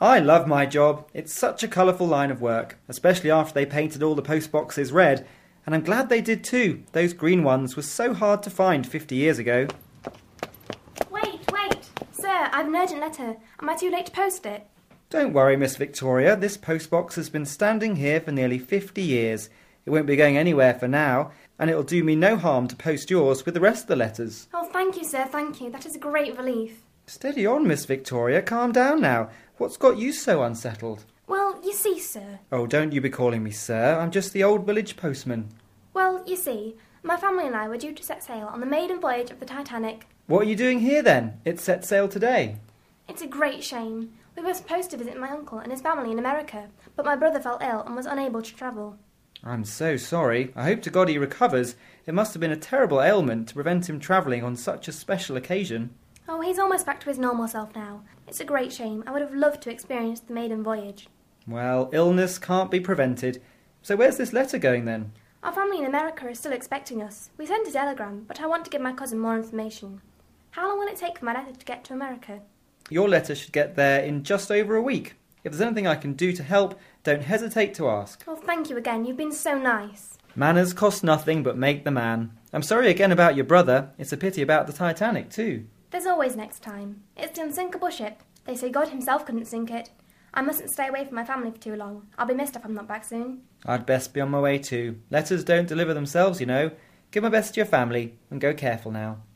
I love my job. It's such a colourful line of work, especially after they painted all the post boxes red. And I'm glad they did too. Those green ones were so hard to find 50 years ago. Wait. Sir, I've an urgent letter. Am I too late to post it? Don't worry, Miss Victoria. This post box has been standing here for nearly 50 years. It won't be going anywhere for now, and it'll do me no harm to post yours with the rest of the letters. Oh, thank you, sir, thank you. That is a great relief. Steady on, Miss Victoria. Calm down now. What's got you so unsettled? Well, you see, sir. Oh, don't you be calling me sir. I'm just the old village postman. Well, you see, my family and I were due to set sail on the maiden voyage of the Titanic. What are you doing here then? It set sail today. It's a great shame. We were supposed to visit my uncle and his family in America, but my brother fell ill and was unable to travel. I'm so sorry. I hope to God he recovers. It must have been a terrible ailment to prevent him travelling on such a special occasion. Oh, he's almost back to his normal self now. It's a great shame. I would have loved to experience the maiden voyage. Well, illness can't be prevented. So where's this letter going then? Our family in America is still expecting us. We sent a telegram, but I want to give my cousin more information. How long will it take for my letter to get to America? Your letter should get there in just over a week. If there's anything I can do to help, don't hesitate to ask. Oh, thank you again. You've been so nice. Manners cost nothing but make the man. I'm sorry again about your brother. It's a pity about the Titanic too. There's always next time. It's the unsinkable ship. They say God himself couldn't sink it. I mustn't stay away from my family for too long. I'll be missed if I'm not back soon. I'd best be on my way too. Letters don't deliver themselves, you know. Give my best to your family and go careful now.